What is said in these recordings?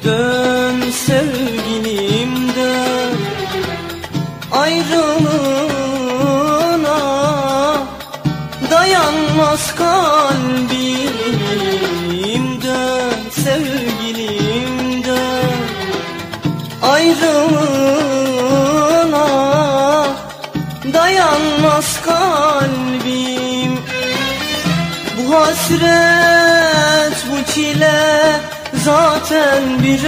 Dön sevgilim dön, ayrılığına dayanmaz kalbim. Dön sevgilim dön, ayrılığına dayanmaz kalbim. Bu hasret, bu çile zaten bir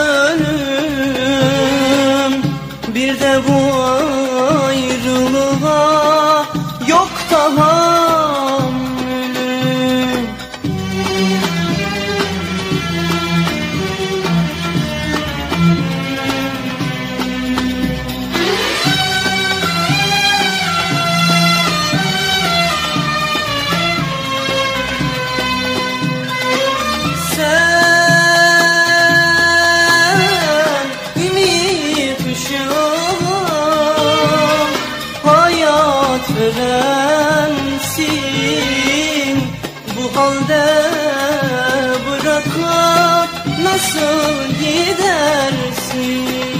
ölüm. Bir de bu ayrılığa yok tahammülüm. Verensin, bu halde bırakıp nasıl gidersin?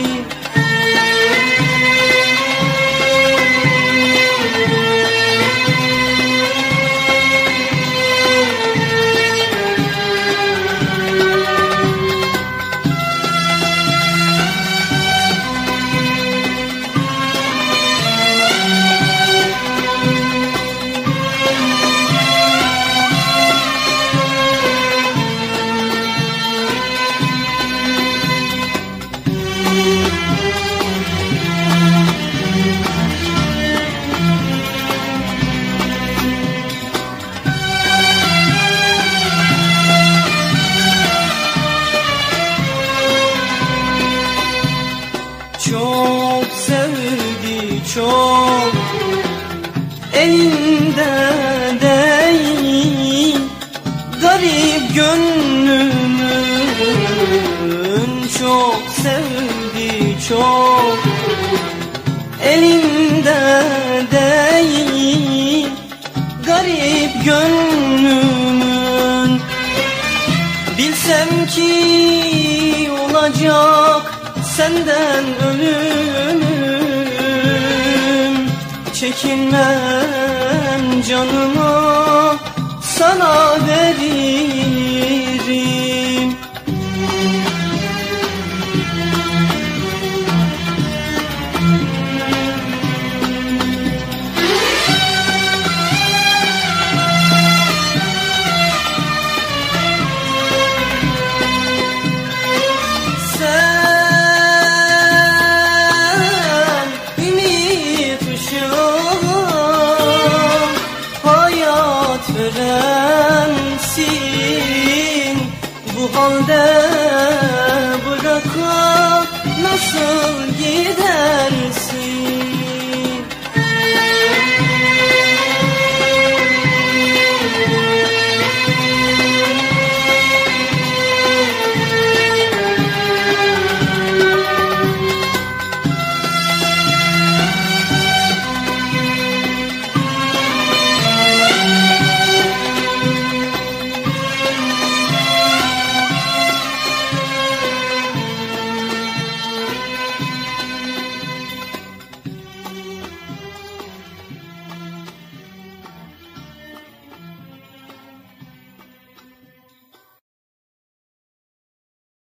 Çok sevdi çok, elinde değil garip gönlümün. Çok sevdi çok, elinde değil garip gönlümün. Bilsem ki olacak senden ölüm, çekinmem canımı sana veririm. Verensin, bu halde bırakıp nasıl gidersin?